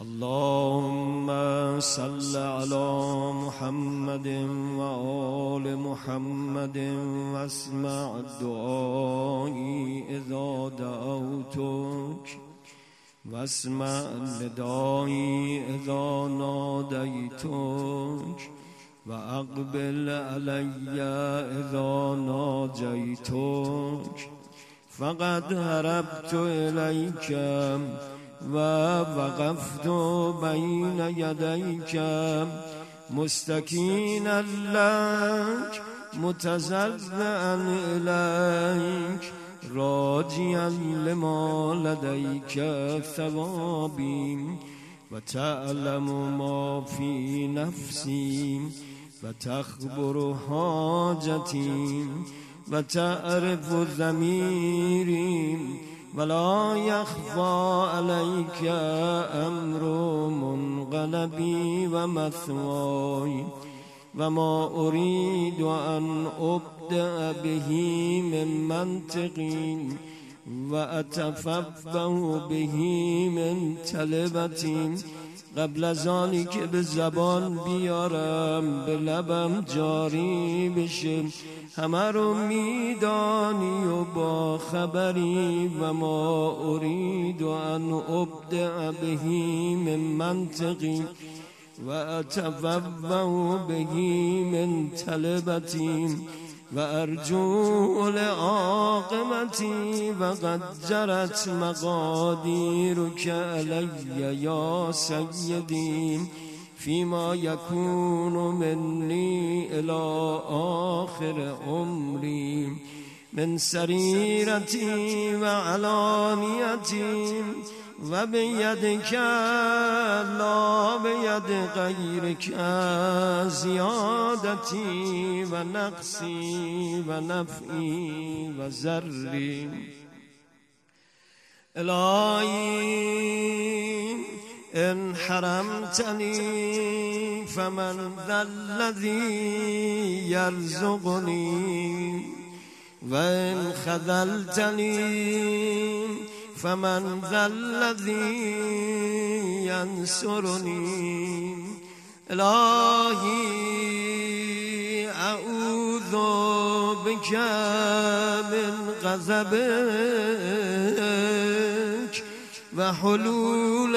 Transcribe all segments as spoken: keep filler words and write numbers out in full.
اللهم صل على محمد وآل محمد واسمع دعائي إذا دعوتك واسمع ندائي إذا ناديتك وأقبل علي إذا ناجيتك فقد هربت إليك ووقفت بين يديك مستكينا لك متزرعا إليك راجيا لما لديك ثوابي وتعلم ما في نفسي وتخبر حاجتي وتعرف ضميري ولا يخفى عليك أمر منقلبي ومثواي وما أريد أن أبدأ به من منطقي وأتفبه به من تلبتي قبل ذلك به زبان بیارم به لبم جاری بشه همه رو میدانی و با خبری و ما اريد ان ابدع به من منطقی و اتفبه به من تلبتی و ارجو لعاقبتی و قد جرت مقادیرک علی یا سیدی فيما يكون مني إلى آخر عمري من سريرتي وعلانيتي وبيدك لا بيد غيرك زيادتي ونقصي ونفعي وزري إلهي إن حرمتني فمن ذا الذي يرزقني وإن خذلتني فمن ذا الذي ينصرني إلهي أعوذ بك من غضبك وحلول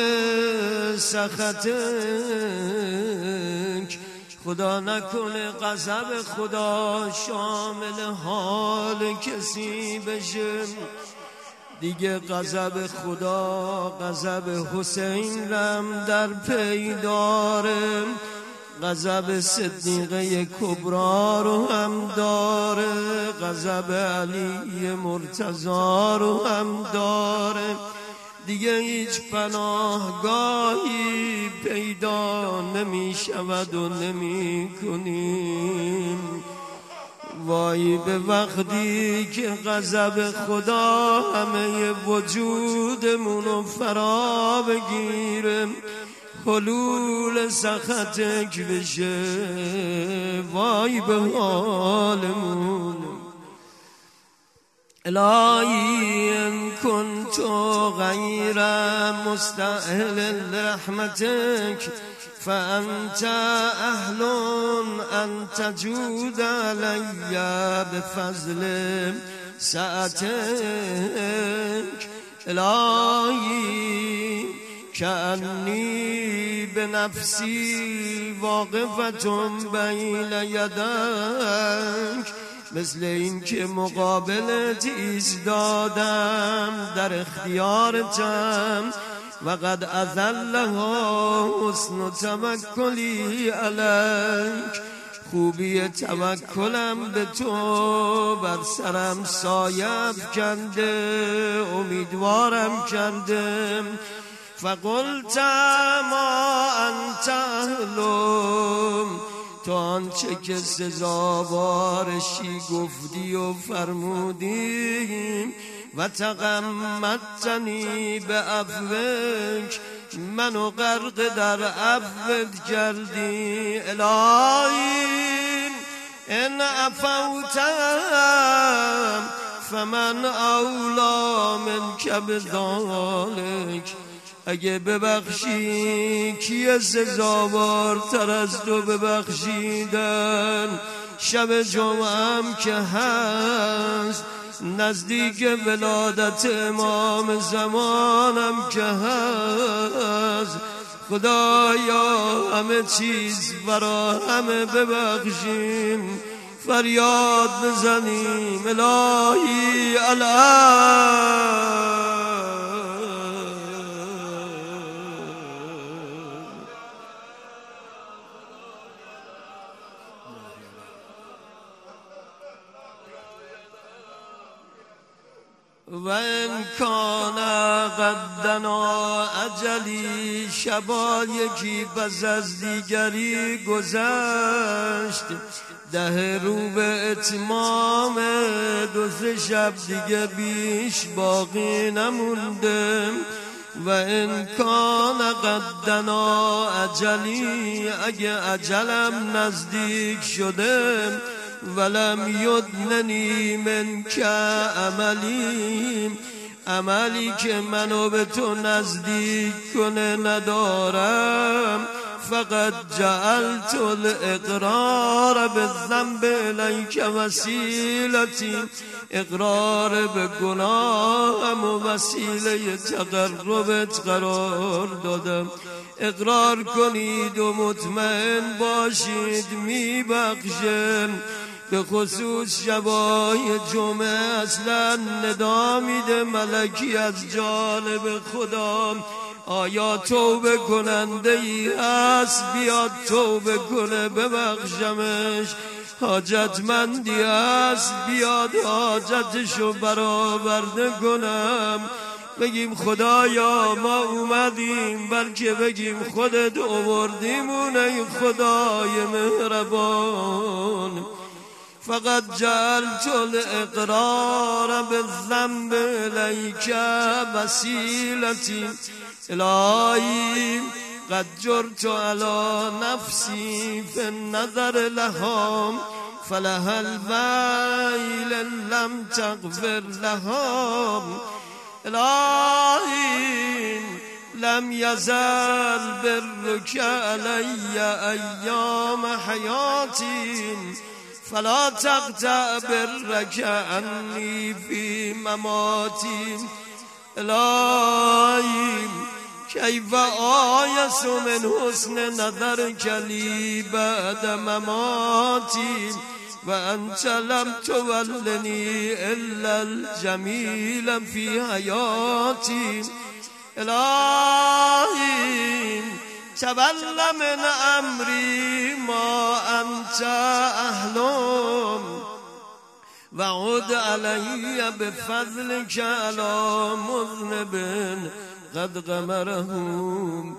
سخطك خدا نکنه غضب خدا شامل حال کسی بشه دیگه غضب خدا غضب حسین رم در پی داره غضب صدیقه کبرا رو هم داره غضب علی مرتضی رو هم داره دیگه هیچ پناهگاهی پیدا نمی شود و نمی کنیم وای به وقتی که غضب خدا همه وجودمونو فرا بگیره حلول سخطک بشه وای به حالمون الهی ان كنت غير مستأهل لرحمتك فأنت أهل أن تجود علي بفضل سعتك إلهي كأني بنفسي واقفة بين يديك مثل این که مقابلت ایستادم در اختیارتم و قد اذلها حسن توکلی علیک خوبی توکلم به تو بر سرم سایه افکنده امیدوارم کرده فقلت ما انت اهلم تو آنچه که سزاوارشی گفتی و فرمودی و تغمدتنی به عفوک منو غرق در عفوت کردی الهی ان عفوتم فمن اولا منک بذالک اگه ببخشی کیه سزاوارتر از تو ببخشیدن؟ شب جمعم که هست، نزدیک ولادت امام زمانم که هست، خدایا همه چیز برا همه ببخشیم، فریاد بزنیم الهی الان. و ان کان قدنا اجلی، شبا یکی پس از دیگری گذشت، ده رو به اتمام دو سه شب دیگه بیش باقی نمونده. و ان کان قدنا اجلی، اگه اجلم نزدیک شده، ولم یدننی من که عملی، عملی که منو به تو نزدیک کنه ندارم، فقط جعلت الاقرار بالذنب الیک وسیلتی، اقرار به گناهم و وسیله تقربت قرار دادم. اقرار کنید و مطمئن باشید میبخشم. به خصوص شبای جمعه اصلا ندا میده ملکی از جانب خدا، آیا توبه کننده ای هست بیاد توبه کنه ببخشمش، حاجتمندی هست بیاد حاجتشو برآورده کنم. بگیم خدایا ما اومدیم، بلکه بگیم خودت آوردیمون ای خدای مهربان. فقط جعلت الاقرار بالذنب الیک وسیلتی، الهی قد جرت علی نفسی فی النظر لها، فلها الویل لم تغفر لها. الهی لم یزل برک علی ایام حیاتی، فلا تقطع برک عنی فی مماتی. الهی کیف آیس من حسن نظرک لی بعد مماتی، و انت لم تولنی الا الجمیل فی حیاتی. الهی تول من امری ما انت اهلم، و عد علی بفضلک علی مذنب قد غمرهم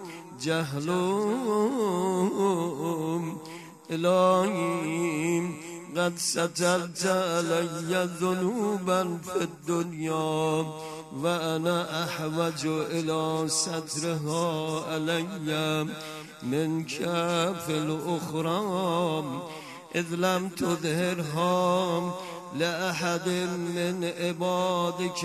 جهلهم. الهی قد سترت علی ذنوبا فی الدنیا، و انا احوج الى سترها علی منک فی الاخرى، اذ لم تظهرها لأحد من عبادك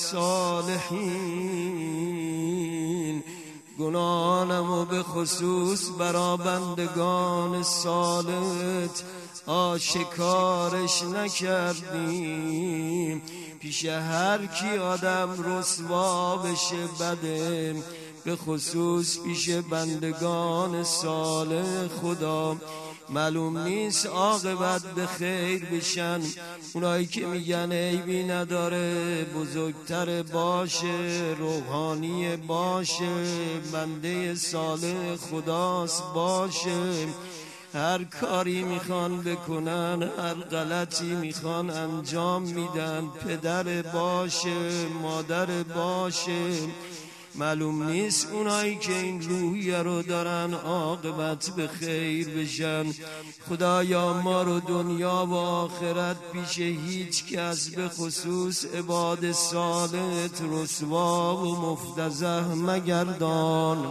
الصالحین. گناهانمو به خصوص برا بندگان صالحت آشکارش نکردیم. پیش هر کی آدم رسوا بشه بده، به خصوص پیش بندگان صالح خدا معلوم نیست عاقبت به خیر بشن. اونایی که میگن عیبی نداره، بزرگتر باشه، روحانی باشه، بنده صالح خداست باشه، هر کاری میخوان بکنن، هر غلطی میخوان انجام میدن، پدر باشه، مادر باشه، معلوم نیست اونایی که این روحیه رو دارن عاقبت به خیر بشن. خدایا ما رو دنیا و آخرت پیش هیچ کس به خصوص عباد صالحت رسوا و مفتضح مگردان.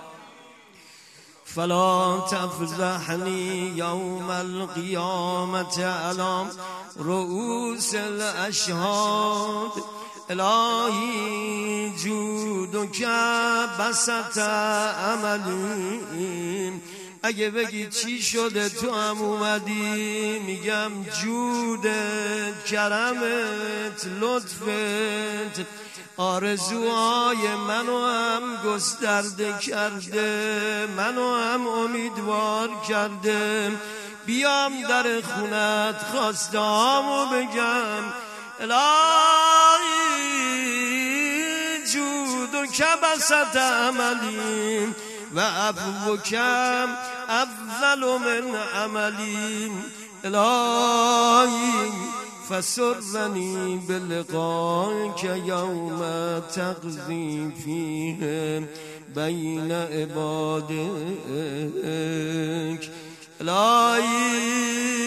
فلا تفضحنی یوم القیامت علی رؤوس الاشهاد. الهی جود و که بسط عملیم. اگه بگی چی شده تو هم اومدی، میگم جودت، کرمت، لطفت آرزوهای منو هم گسترده کرده، منو هم امیدوار کرده. بیام در خونت خواستهامو بگم، الهی جود و که بسط عملیم و عفو کم افضل من عملی. الهی فسرنی بلقائک یوم تقضی فیه بین عبادک. الهی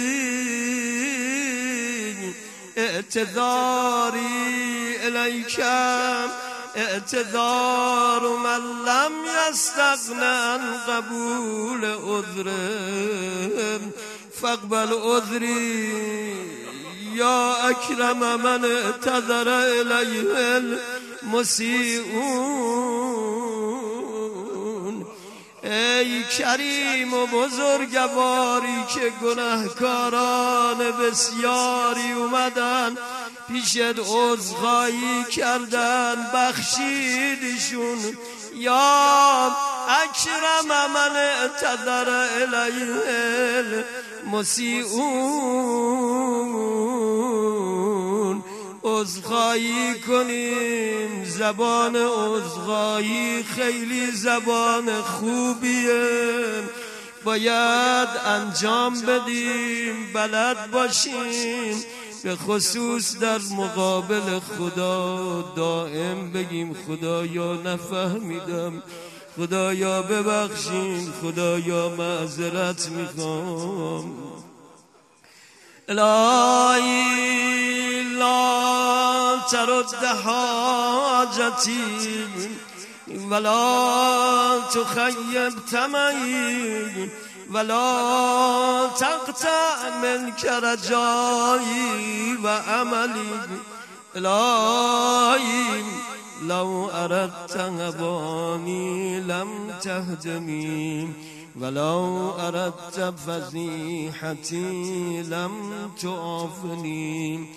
اعتذاری الیکم اعتذار من لم یستغن عن قبول عذره فاقبل عذری یا اکرم من اعتذر الیه المسیئون. ای کریم و بزرگواری که گناهکاران بسیاری اومدن پیشت عذرخواهی کردن، بخشیدشون. یا اکرم من اعتذر الیه المسیئون. عذرخواهی کنیم، زبان عذرخواهی خیلی زبان خوبیه، باید انجام بدیم، بلد باشیم. به خصوص در مقابل خدا دائم بگیم خدایا نفهمیدم، خدایا ببخشین، خدایا معذرت میخوام. الهی لا ترد حاجتی ولا تخیب طمعی ولا تقطع منك رجایی و عملی. الهی لو اردت هوانی لم تهدمی ولو اردت فضیحتی لم تعافنی.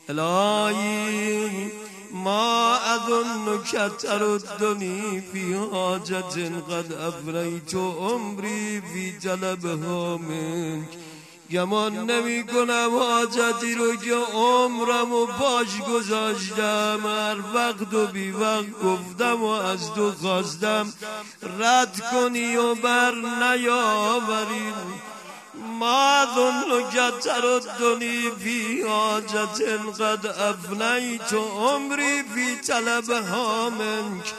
الهی ما اظنک تردنی فی حاجت قد افریت عمری فی طلبها منک. گمان نمی کنم حاجتی رو که عمرم و پاش گذاشتم، هر وقت و بی وقت گفتم و از تو خواستم رد کنی و بر نیاوری. ما ظنک تردنی فی حاجت قد افنیت عمری فی طلبها منک.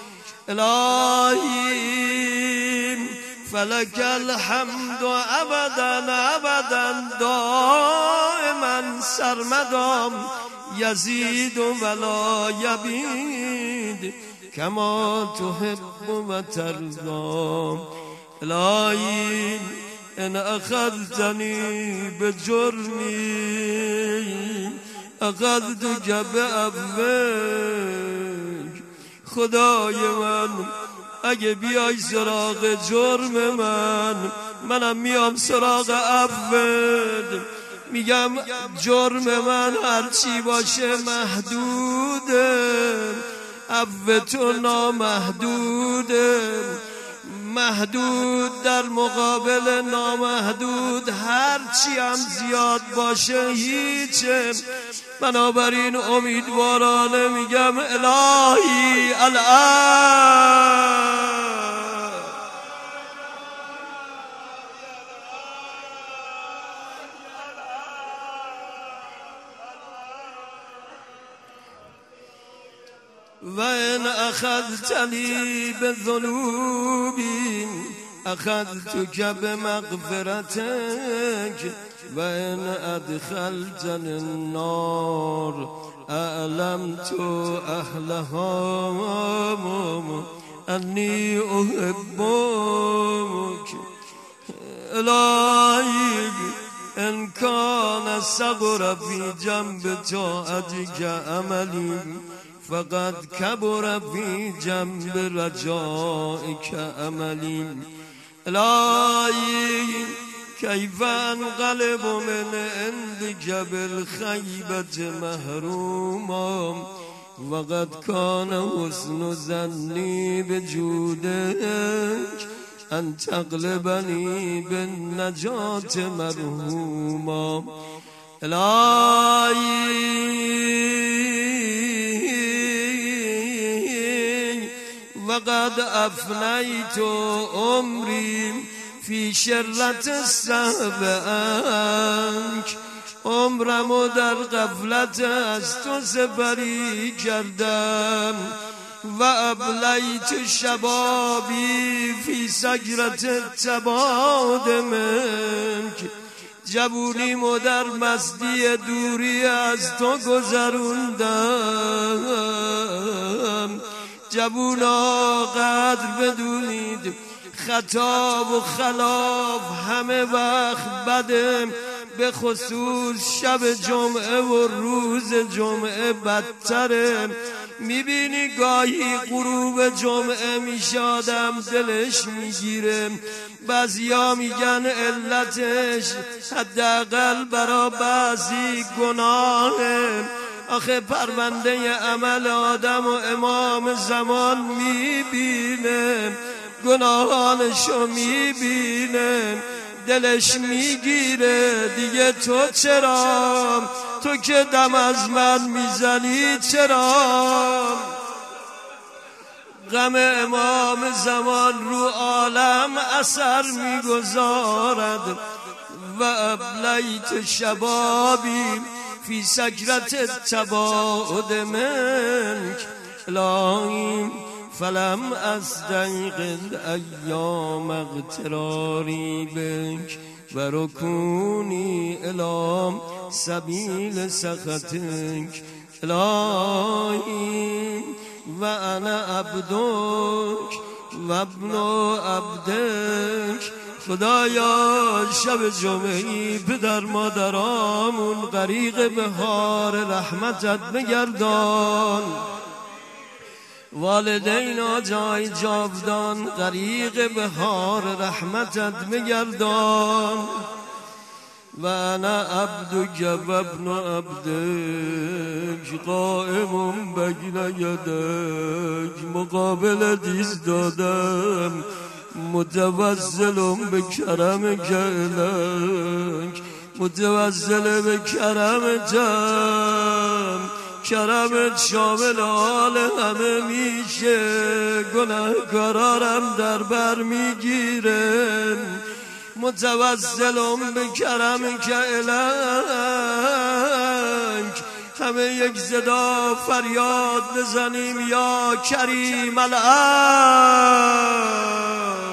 الهی فلک الحمد ابدا ابدا دائما سرمدام یزید ولا یبید کما تحب و ترضا. الهی ان اخذتنی بجرمی اخذتک بعفوک. خدای من اگه بیای سراغ جرم من، منم میام سراغ عفوت. میگم جرم من هرچی باشه محدوده، عفو تو نامحدوده. محدود در مقابل نامحدود هرچی هم زیاد باشه هیچه. بنابراین امیدوارانه میگم الهی الان و ان اخذتنی بذنوبی اخذتک بمغفرتک و ان ادخلتنی النار اعلمت اهلها انی احبک. الهی ان کان صغر فی جنب طاعتک عملی فقد كبر في جنب رجائك عملي الهی كيف انقلب من عندك بالخيبة محروما وقد كان حسن ظني بجودك أن تقلبني بالنجاة مرحوما الهی وقد أفنيت عمري في شرة السهب عنك عمرمو در غفلت از تو سپری کردم و ابلیت شبابی فی سکرت التباعد منک جوونیمو در مستی دوری از تو گذروندم. جوونا قدر بدونید خطا و خلاف همه وقت بده، به خصوص شب جمعه و روز جمعه بدتره. میبینی گاهی غروب جمعه میشه آدم دلش میگیره، بعضیا میگن علتش حداقل برا بعضی گناهه. آخه پرونده عمل آدم و امام زمان میبینه، گناهانشو میبینه، دلش میگیره دیگه. تو چرا؟ تو که دم از من میزنی چرا؟ غم امام زمان رو عالم اثر میگذارد. و ابلیت شبابی فی سکرت التباعد منک الهی فلم استيقظ ایام اغتراری بک و رکونی الی سبیل سخطک الهی و انا عبدک و ابن عبدک. خدایا شب جمعی پدر مادرامون غریق بهار رحمتت بگردان، والدینا جای جاودان غریق بهار رحمتت بگردان. و انا عبدک و ابن عبدک قائم بین یدک مقابل دیز دادم متوسل به کرمک الک متوسل به کرمتم. کرمت شامل حال همه میشه، گناهکارارم در بر میگیره. متوسلم به کرمک الک همه یک صدا فریاد بزنیم یا کریم الاب.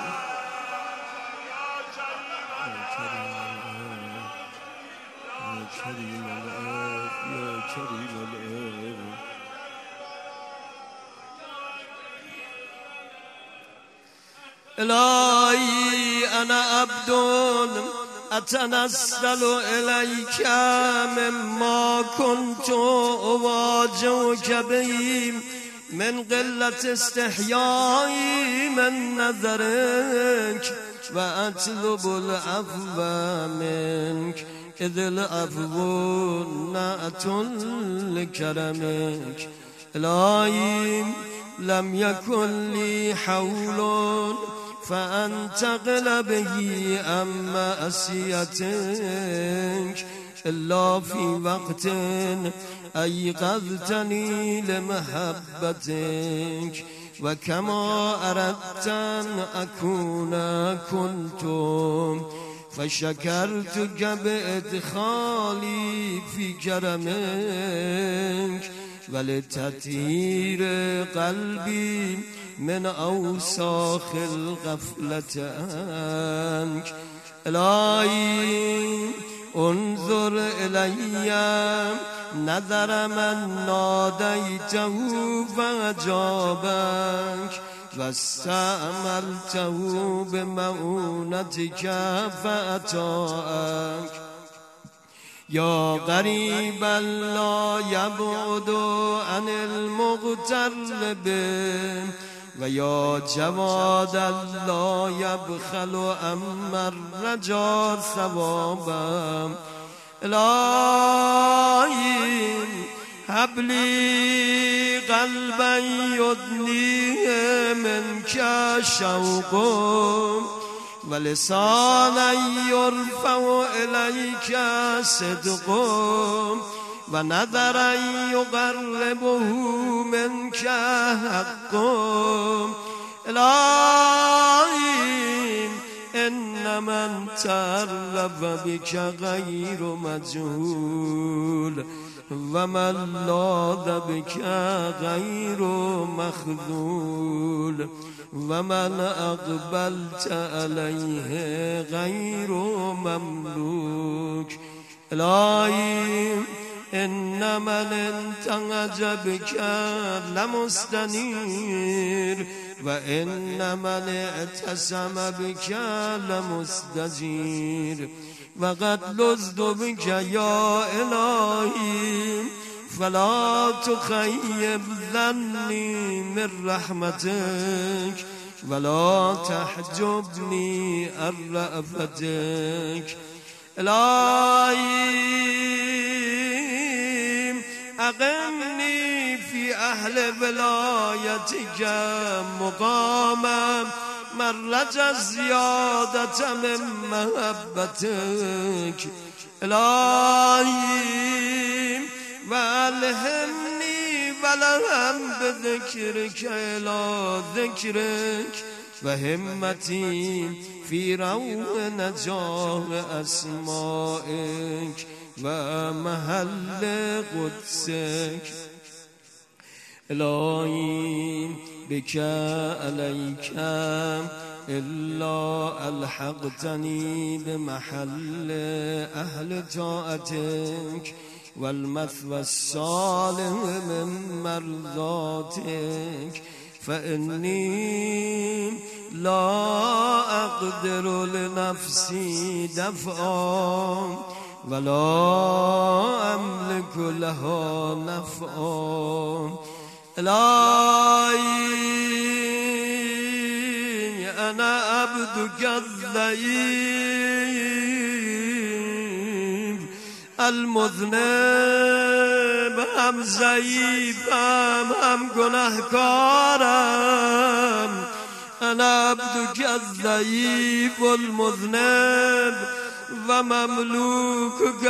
الهی انا عبد اتنزل الیک مما كنت اواجهک به من قلت استحیایی من نظرک و اطلب العفو منک اذ العفو نعت لکرمک. الهی لم يكن لي حول فانتقل به عن معصيتك الا في وقت ايقظتني لمحبتك وكما اردت ان اكون كنت فشكرتك بادخالي في كرمك ولتطهير قلبي من اوساخ الغفلة عنك. الهی انظر الی نظر من نادیته فاجابک واستعملته بمعونتك فأطاعك. یا غریبا لا یبعد عن المغترب و یا جوادا لا یبخل اما الرجا ثوابا الهی هب لی قلبا یدنیه منک شوق و لسانا یرفع الیک صدق و نظرا یقربه منک حق الهی ان من تعرف بک غیر مجهول و من لاذ بک غیر مخذول و من اقبلت علیه غیر مملوک الهی ان من انتهج بک لمستنیر و ان من اعتصم بک لمستجیر و قد لذت بک یا الهی فلا تخیب ظنی من رحمتک ولا تحجبنی عن رأفتک الهی اقمنی فی اهل ولایتک مقاما مرج الزیادة من محبتک الهی و الهمنی ولهم بذکرک الی ذکرک و همتی فی روح نجاح اسمائک و محل قدسک الهی بک علیک الا الحقتنی بمحل اهل طاعتک والمثوى الصالح من مرضاتك فإني لا أقدر لنفسي دفعا ولا أملك لها نفعا إلهي أنا عبدك الضعيف المذنب هم ضعیفم هم گناهکارم انا عبدك الضعیف المذنب و مملوکك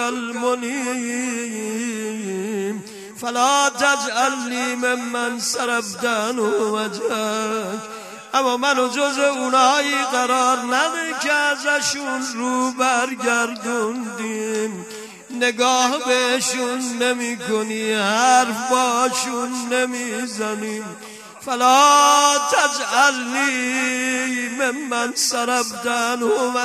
المنیب فلا تجعلنی ممن صرفت عنه وجهک اما منو جز اونایی قرار نده که ازشون رو برگردوندیم نگاه بهشون نمی کنی حرف باشون نمی زنیم فلا تجعلنی ممن صرفت عنه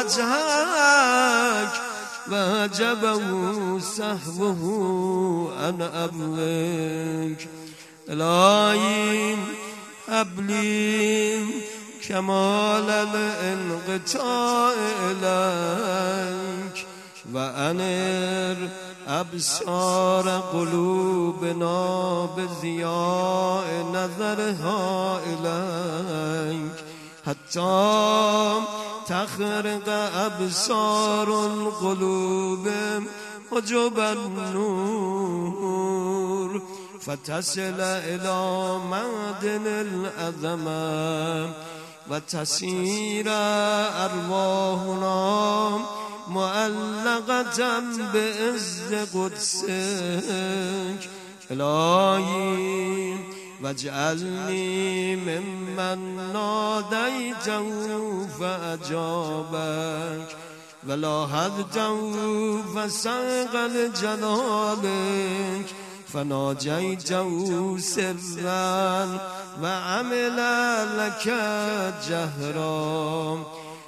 وجهک و جبه سهوه عن امرک الهی هب لی کمال الانقطاع الیک و انر ابصار قلوبنا بضیاء نظرها الیک حتی تخرق ابصار القلوب حجب النور فتصل الى معدن العظمه و تسیر ارواحنا معلقة بعز قدسك الهی واجعلني ممن ناديته فأجابك ولاحظته فساق لجلالك فناجيته سرا وعمل لك جهرا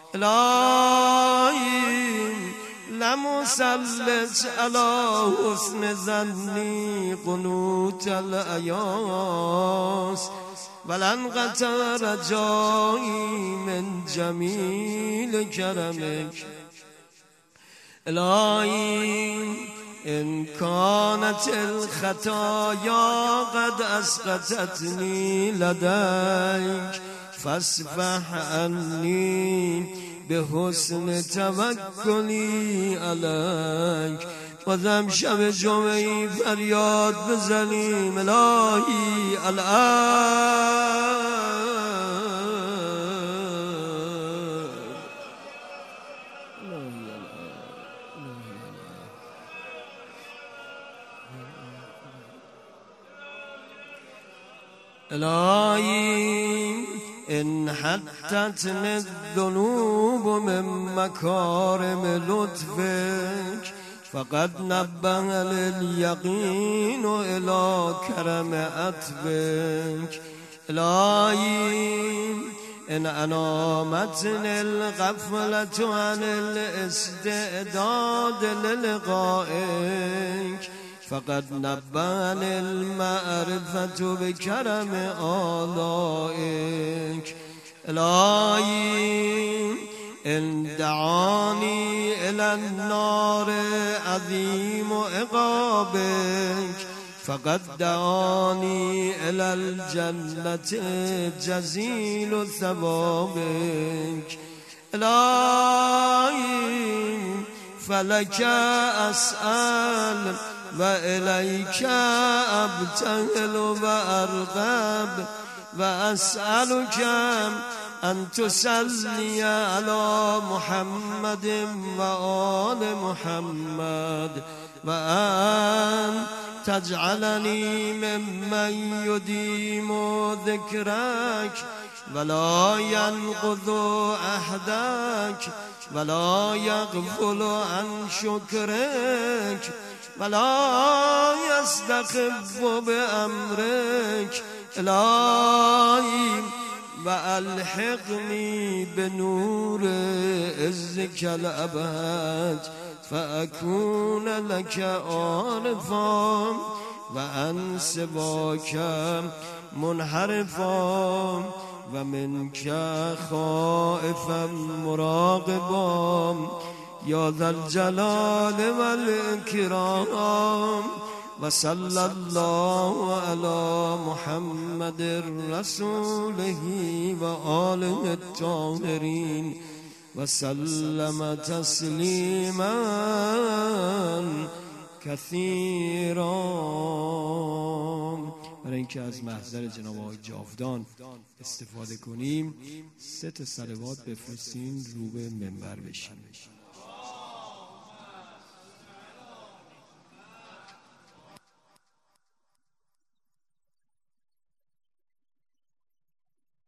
الهی لم اسلط على حسن ظني قنوت الایاس ولن قطع رجائي من جمیل کرمک الهی إن كانت الخطايا قد أسقطتني لديك فاصفح عني بحسن توکلی علیک. بازم شب جمعه فریاد بزنیم الهی الان. الهی إن حتتني الذنوب من مكارم لطفك فقد نبه لليقين إلى كرم عطفك. إلهي إن أنامتني الغفلة عن الاستعداد للقائك فقد نبه للمعرفة بكرم آلائك. إلهي إن دعاني إلى النار عظيم عقابك فقد دعاني إلى الجنة جزيل ثوابك. إلهي فلك أسأل وإليك أبتهل وأرغب وأسألك أن تصلي على محمد وآل محمد وأن تجعلني ممن يديم ذكرك ولا ينقض عهدك ولا يغفل عن شكرك ولا يستخف بأمرك. إلهي وألحقني بنور عزك الأبد فأكون لك عارفا وعن سواك منحرفا ومنك خائفا مراقبا يا ذا الجلال والإكرام. وصلى الله على محمد رسوله وآله الطاهرين وسلم تسلیما کثیرا. برای اینکه از محضر جناب آقای جاودان استفاده کنیم سه تا صلوات بفرستیم رو به منبر بشیم.